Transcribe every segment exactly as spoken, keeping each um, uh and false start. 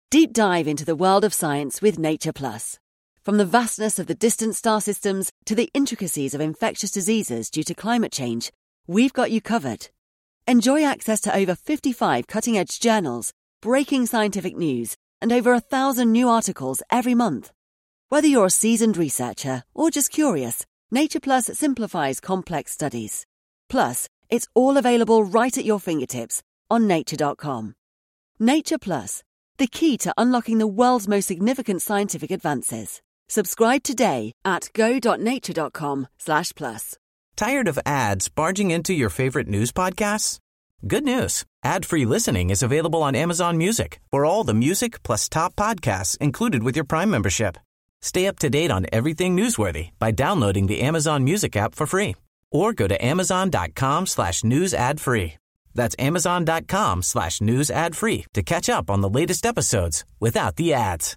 Deep dive into the world of science with Nature Plus. From the vastness of the distant star systems to the intricacies of infectious diseases due to climate change, we've got you covered. Enjoy access to over fifty-five cutting-edge journals, breaking scientific news, and over a thousand new articles every month. Whether you're a seasoned researcher or just curious, Nature Plus simplifies complex studies. Plus, it's all available right at your fingertips on nature dot com. Nature Plus, the key to unlocking the world's most significant scientific advances. Subscribe today at go dot nature dot com slash plus. Tired of ads barging into your favorite news podcasts? Good news. Ad-free listening is available on Amazon Music for all the music plus top podcasts included with your Prime membership. Stay up to date on everything newsworthy by downloading the Amazon Music app for free or go to amazon.com slash news ad free. That's amazon.com slash news ad free to catch up on the latest episodes without the ads.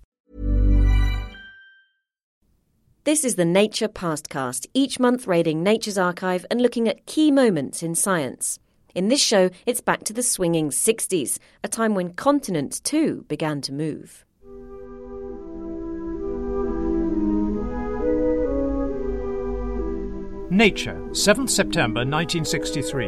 This is the Nature Pastcast, each month raiding Nature's archive and looking at key moments in science. In this show, it's back to the swinging sixties, a time when continents too began to move. Nature, seventh September nineteen sixty-three.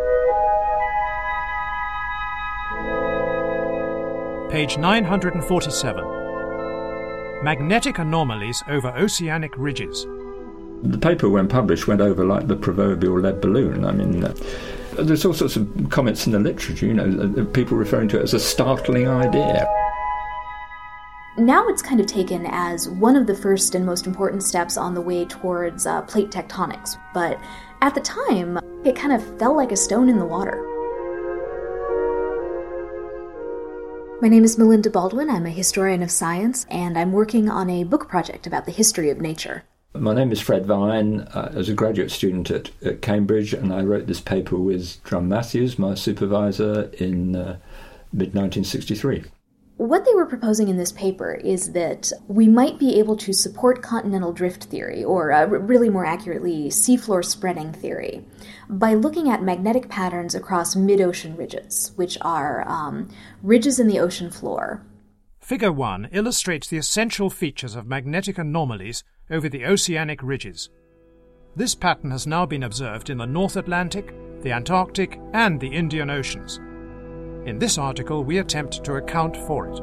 Page nine hundred forty-seven. Magnetic anomalies over oceanic ridges. The paper, when published, went over like the proverbial lead balloon. I mean, uh, there's all sorts of comments in the literature, you know, uh, people referring to it as a startling idea. Now it's kind of taken as one of the first and most important steps on the way towards uh, plate tectonics. But at the time, it kind of fell like a stone in the water. My name is Melinda Baldwin. I'm a historian of science, and I'm working on a book project about the history of nature. My name is Fred Vine. Uh, I was a graduate student at, at Cambridge, and I wrote this paper with Drum Matthews, my supervisor, in uh, mid nineteen sixty-three. What they were proposing in this paper is that we might be able to support continental drift theory, or uh, really more accurately, seafloor spreading theory, by looking at magnetic patterns across mid-ocean ridges, which are um, ridges in the ocean floor. Figure one illustrates the essential features of magnetic anomalies over the oceanic ridges. This pattern has now been observed in the North Atlantic, the Antarctic, and the Indian Oceans. In this article, we attempt to account for it.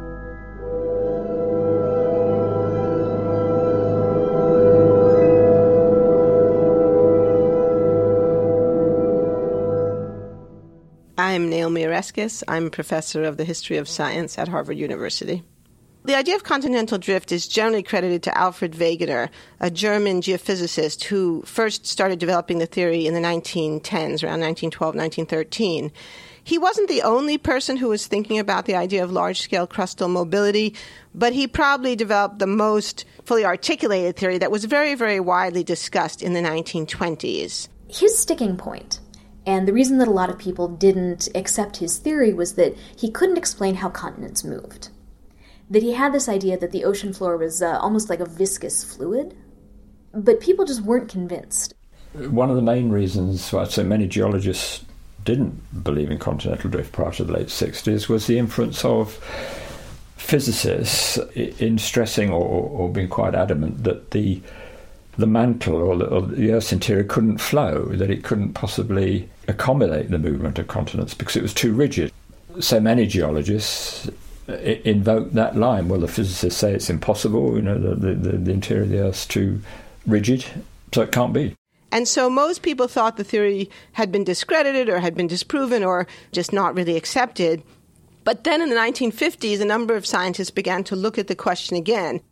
I'm Naomi Oreskes. I'm professor of the history of science at Harvard University. The idea of continental drift is generally credited to Alfred Wegener, a German geophysicist who first started developing the theory in the nineteen tens, around nineteen twelve, nineteen thirteen. He wasn't the only person who was thinking about the idea of large-scale crustal mobility, but he probably developed the most fully articulated theory that was very, very widely discussed in the nineteen twenties. His sticking point, and the reason that a lot of people didn't accept his theory, was that he couldn't explain how continents moved. That he had this idea that the ocean floor was uh, almost like a viscous fluid, but people just weren't convinced. One of the main reasons why so many geologists didn't believe in continental drift prior to the late sixties was the influence of physicists in stressing or, or being quite adamant that the the mantle or the, or the Earth's interior couldn't flow, that it couldn't possibly accommodate the movement of continents because it was too rigid. So many geologists invoke that line. Well, the physicists say it's impossible, you know, the, the, the interior of the Earth's too rigid, so it can't be. And so most people thought the theory had been discredited or had been disproven or just not really accepted. But then in the nineteen fifties, a number of scientists began to look at the question again.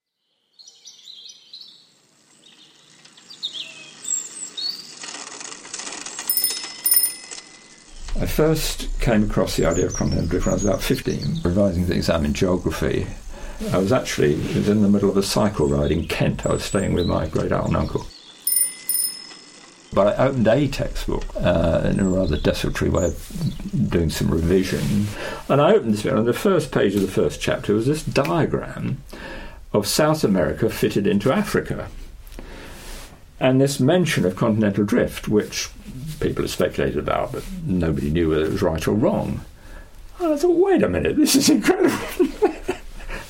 I first came across the idea of continental drift when I was about fifteen, revising the exam in geography. I was actually it was in the middle of a cycle ride in Kent. I was staying with my great-aunt and uncle. But I opened a textbook uh, in a rather desultory way of doing some revision. And I opened this, and on the first page of the first chapter was this diagram of South America fitted into Africa. And this mention of continental drift, which people have speculated about, but nobody knew whether it was right or wrong. And I thought, wait a minute, this is incredible.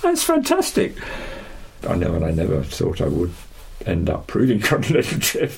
That's fantastic. I know, and I never thought I would end up proving continental drift.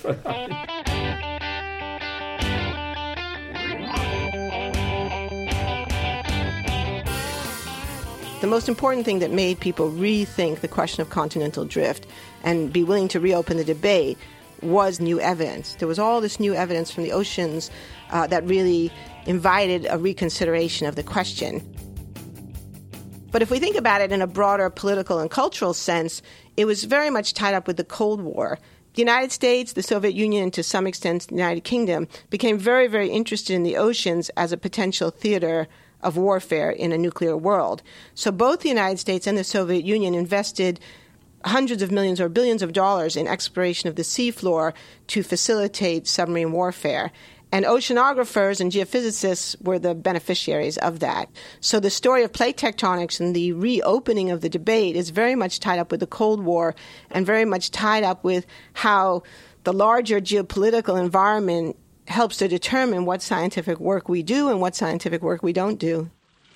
The most important thing that made people rethink the question of continental drift and be willing to reopen the debate was new evidence. There was all this new evidence from the oceans uh, that really invited a reconsideration of the question. But if we think about it in a broader political and cultural sense, it was very much tied up with the Cold War. The United States, the Soviet Union, and to some extent the United Kingdom became very, very interested in the oceans as a potential theater of warfare in a nuclear world. So both the United States and the Soviet Union invested hundreds of millions or billions of dollars in exploration of the seafloor to facilitate submarine warfare. And oceanographers and geophysicists were the beneficiaries of that. So the story of plate tectonics and the reopening of the debate is very much tied up with the Cold War and very much tied up with how the larger geopolitical environment helps to determine what scientific work we do and what scientific work we don't do.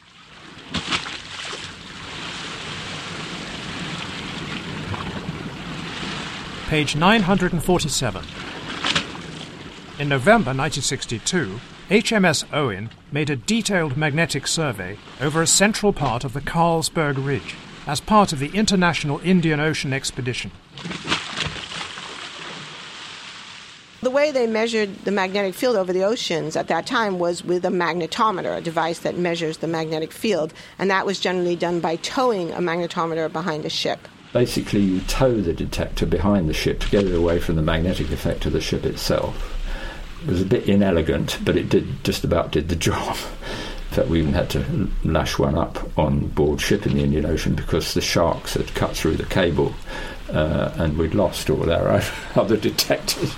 Page nine hundred forty-seven. In November nineteen sixty-two, H M S Owen made a detailed magnetic survey over a central part of the Carlsberg Ridge as part of the International Indian Ocean Expedition. The way they measured the magnetic field over the oceans at that time was with a magnetometer, a device that measures the magnetic field, and that was generally done by towing a magnetometer behind a ship. Basically, you tow the detector behind the ship to get it away from the magnetic effect of the ship itself. It was a bit inelegant, but it did just about did the job. In fact, we even had to lash one up on board ship in the Indian Ocean because the sharks had cut through the cable uh, and we'd lost all our other detectors.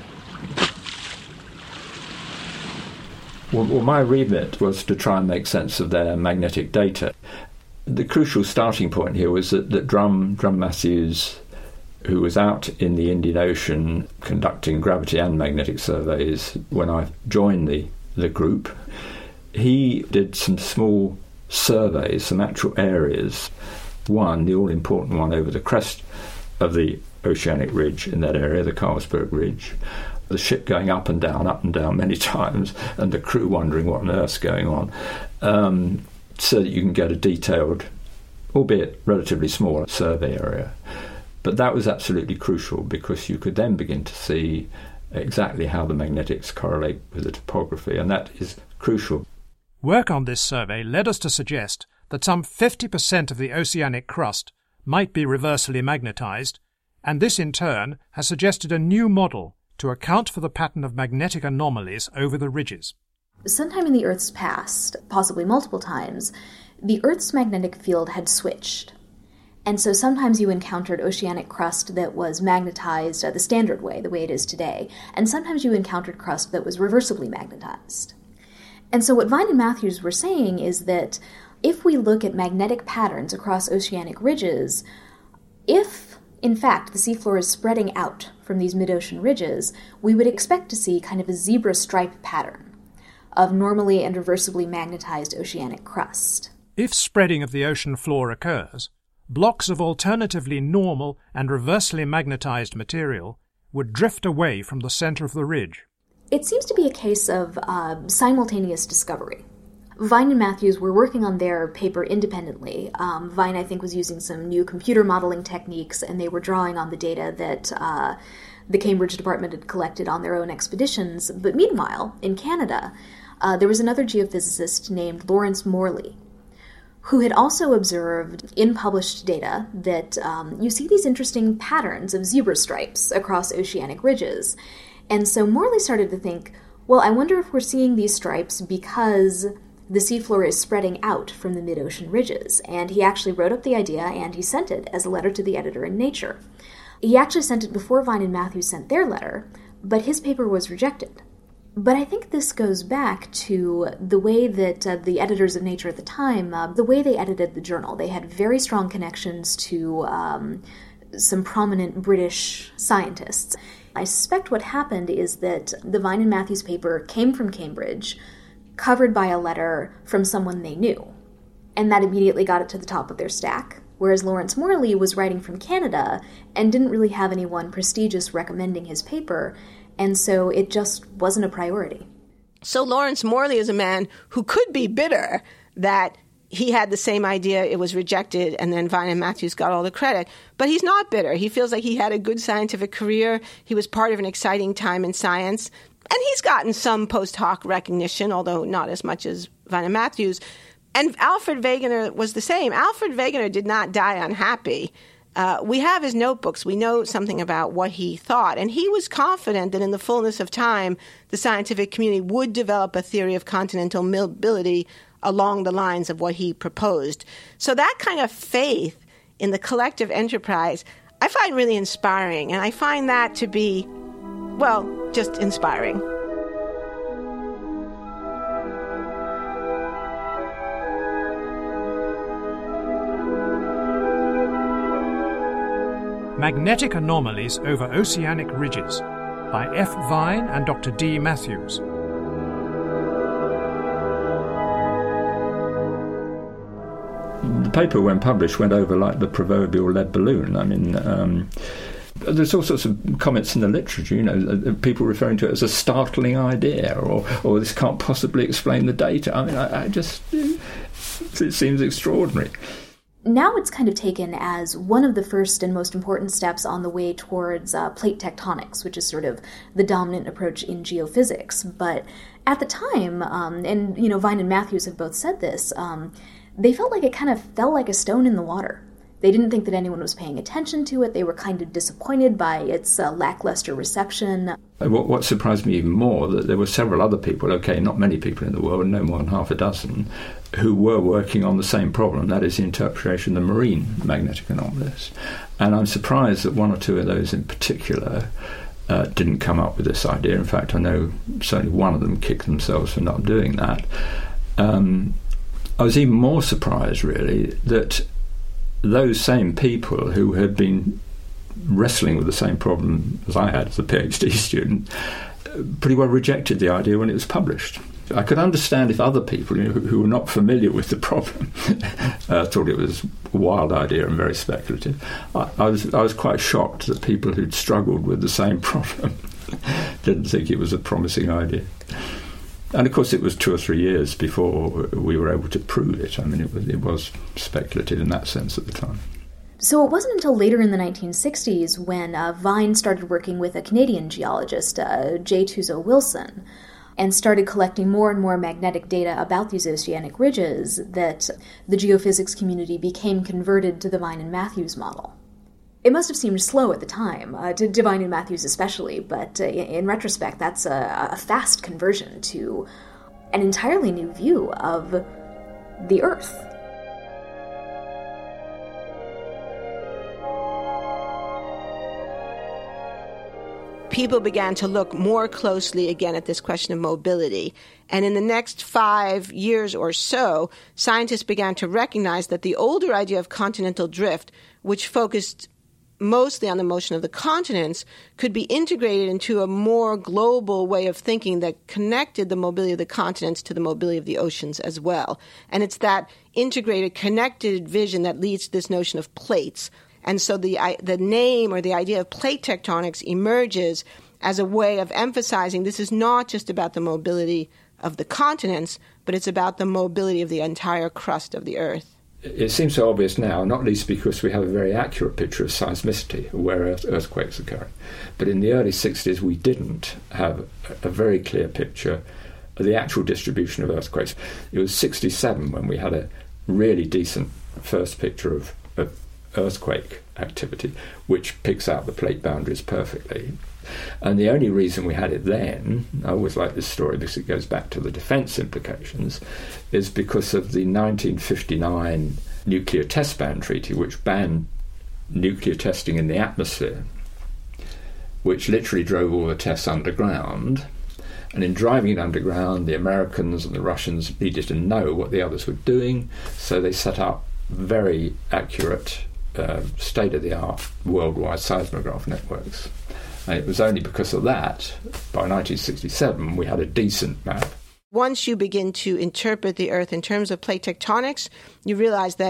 Well, well, my remit was to try and make sense of their magnetic data. The crucial starting point here was that, that Drum, Drum Matthews, who was out in the Indian Ocean conducting gravity and magnetic surveys when I joined the, the group, he did some small surveys, some actual areas. One, the all-important one over the crest of the oceanic ridge in that area, the Carlsberg Ridge, the ship going up and down, up and down many times, and the crew wondering what on earth's going on, um, so that you can get a detailed, albeit relatively small, survey area. But that was absolutely crucial because you could then begin to see exactly how the magnetics correlate with the topography, and that is crucial. Work on this survey led us to suggest that some fifty percent of the oceanic crust might be reversely magnetized, and this in turn has suggested a new model to account for the pattern of magnetic anomalies over the ridges. Sometime in the Earth's past, possibly multiple times, the Earth's magnetic field had switched. And so sometimes you encountered oceanic crust that was magnetized uh, the standard way, the way it is today, and sometimes you encountered crust that was reversibly magnetized. And so what Vine and Matthews were saying is that if we look at magnetic patterns across oceanic ridges, if, in fact, the seafloor is spreading out from these mid-ocean ridges, we would expect to see kind of a zebra stripe pattern of normally and reversibly magnetized oceanic crust. If spreading of the ocean floor occurs, blocks of alternatively normal and reversely magnetized material would drift away from the center of the ridge. It seems to be a case of uh, simultaneous discovery. Vine and Matthews were working on their paper independently. Um, Vine, I think, was using some new computer modeling techniques, and they were drawing on the data that uh, the Cambridge department had collected on their own expeditions. But meanwhile, in Canada, uh, there was another geophysicist named Lawrence Morley, who had also observed in published data that um, you see these interesting patterns of zebra stripes across oceanic ridges. And so Morley started to think, well, I wonder if we're seeing these stripes because the seafloor is spreading out from the mid-ocean ridges. And he actually wrote up the idea and he sent it as a letter to the editor in Nature. He actually sent it before Vine and Matthews sent their letter, but his paper was rejected. But I think this goes back to the way that uh, the editors of Nature at the time, uh, the way they edited the journal. They had very strong connections to um, some prominent British scientists. I suspect what happened is that the Vine and Matthews paper came from Cambridge, covered by a letter from someone they knew. And that immediately got it to the top of their stack. whereas Lawrence Morley was writing from Canada and didn't really have anyone prestigious recommending his paper, and so it just wasn't a priority. So Lawrence Morley is a man who could be bitter that he had the same idea, it was rejected, and then Vine and Matthews got all the credit. But he's not bitter. He feels like he had a good scientific career. He was part of an exciting time in science. And he's gotten some post hoc recognition, although not as much as Vine and Matthews. And Alfred Wegener was the same. Alfred Wegener did not die unhappy. Uh, we have his notebooks. We know something about what he thought. And he was confident that in the fullness of time, the scientific community would develop a theory of continental mobility along the lines of what he proposed. So that kind of faith in the collective enterprise, I find really inspiring. And I find that to be, well, just inspiring. Magnetic Anomalies Over Oceanic Ridges by F. Vine and Doctor D. Matthews. The paper, when published, went over like the proverbial lead balloon. I mean, um, there's all sorts of comments in the literature, you know, people referring to it as a startling idea, or, or this can't possibly explain the data. I mean, I, I just, it seems extraordinary. Now it's kind of taken as one of the first and most important steps on the way towards uh, plate tectonics, which is sort of the dominant approach in geophysics. But at the time, um, and, you know, Vine and Matthews have both said this, um, they felt like it kind of fell like a stone in the water. They didn't think that anyone was paying attention to it. They were kind of disappointed by its uh, lackluster reception. What, what surprised me even more, that there were several other people, okay, not many people in the world, no more than half a dozen, who were working on the same problem, that is the interpretation of the marine magnetic anomalies. And I'm surprised that one or two of those in particular uh, didn't come up with this idea. In fact, I know certainly one of them kicked themselves for not doing that. Um, I was even more surprised, really, that those same people who had been wrestling with the same problem as I had as a PhD student pretty well rejected the idea when it was published. I could understand if other people, you know, who, who were not familiar with the problem uh, thought it was a wild idea and very speculative. I, I was I was quite shocked that people who'd struggled with the same problem didn't think it was a promising idea. And of course, it was two or three years before we were able to prove it. I mean, it was, it was speculative in that sense at the time. So it wasn't until later in the nineteen sixties when uh, Vine started working with a Canadian geologist, uh, J. Tuzo Wilson, and started collecting more and more magnetic data about these oceanic ridges that the geophysics community became converted to the Vine and Matthews model. It must have seemed slow at the time, uh, to, to Vine and Matthews especially, but uh, in, in retrospect, that's a, a fast conversion to an entirely new view of the Earth. People began to look more closely again at this question of mobility. And in the next five years or so, scientists began to recognize that the older idea of continental drift, which focused mostly on the motion of the continents, could be integrated into a more global way of thinking that connected the mobility of the continents to the mobility of the oceans as well. And it's that integrated, connected vision that leads to this notion of plates. And so the the name or the idea of plate tectonics emerges as a way of emphasizing this is not just about the mobility of the continents, but it's about the mobility of the entire crust of the Earth. It seems so obvious now, not least because we have a very accurate picture of seismicity, where earth, earthquakes occur. But in the early sixties, we didn't have a very clear picture of the actual distribution of earthquakes. It was sixty-seven when we had a really decent first picture of, of earthquake activity, which picks out the plate boundaries perfectly. And the only reason we had it then, I always like this story because it goes back to the defence implications, is because of the nineteen fifty-nine Nuclear Test Ban Treaty, which banned nuclear testing in the atmosphere, which literally drove all the tests underground. And in driving it underground, the Americans and the Russians needed to know what the others were doing, so they set up very accurate, uh, state-of-the-art worldwide seismograph networks. And it was only because of that, by nineteen sixty-seven, we had a decent map. Once you begin to interpret the Earth in terms of plate tectonics, you realize that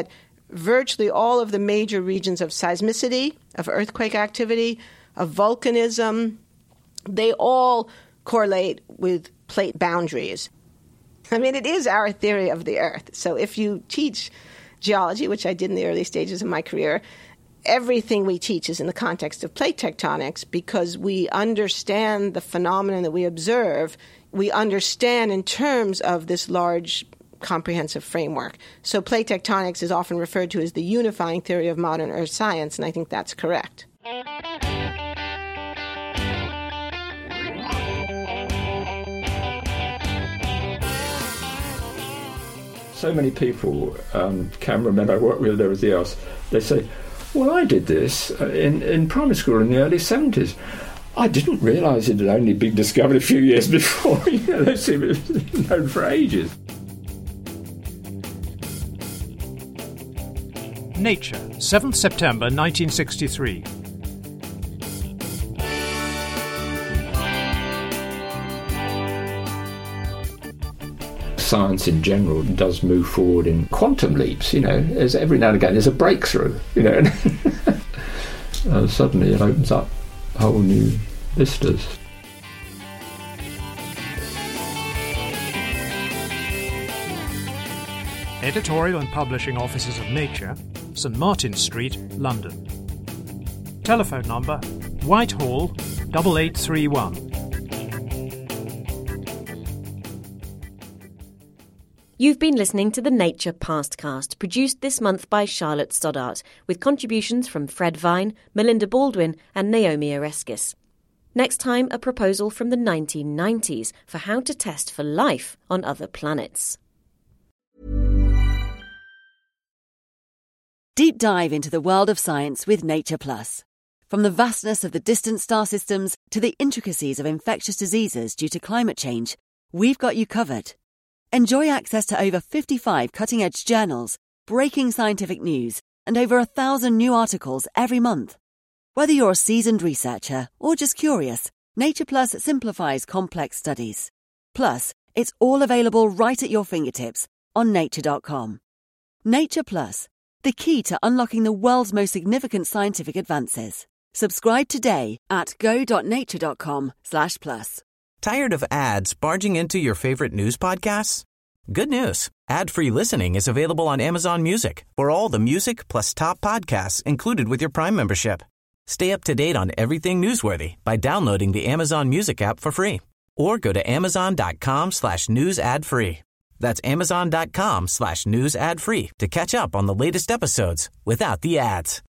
virtually all of the major regions of seismicity, of earthquake activity, of volcanism. They all correlate with plate boundaries. I mean, it is our theory of the Earth. So if you teach geology, which I did in the early stages of my career, everything we teach is in the context of plate tectonics because we understand the phenomenon that we observe. We understand in terms of this large comprehensive framework. So plate tectonics is often referred to as the unifying theory of modern earth science, and I think that's correct. So many people, um, cameramen I work with and everything else, they say, well, I did this in, in primary school in the early seventies. I didn't realise it had only been discovered a few years before. You know, they seem to have known for ages. Nature, seventh of September nineteen sixty-three. Science in general does move forward in quantum leaps, you know, as every now and again there's a breakthrough, you know, and uh, suddenly it opens up whole new vistas. Editorial and Publishing Offices of Nature, St Martin's Street, London. Telephone number Whitehall eight eight three one. You've been listening to the Nature Pastcast, produced this month by Charlotte Stoddart, with contributions from Fred Vine, Melinda Baldwin and Naomi Oreskes. Next time, a proposal from the nineteen nineties for how to test for life on other planets. Deep dive into the world of science with Nature Plus. From the vastness of the distant star systems to the intricacies of infectious diseases due to climate change, we've got you covered. Enjoy access to over fifty-five cutting-edge journals, breaking scientific news, and over a thousand new articles every month. Whether you're a seasoned researcher or just curious, Nature Plus simplifies complex studies. Plus, it's all available right at your fingertips on nature dot com. Nature Plus, the key to unlocking the world's most significant scientific advances. Subscribe today at go dot nature dot com slash plus. Tired of ads barging into your favorite news podcasts? Good news. Ad-free listening is available on Amazon Music for all the music plus top podcasts included with your Prime membership. Stay up to date on everything newsworthy by downloading the Amazon Music app for free or go to amazon.com slash news ad free. That's amazon.com slash news ad free to catch up on the latest episodes without the ads.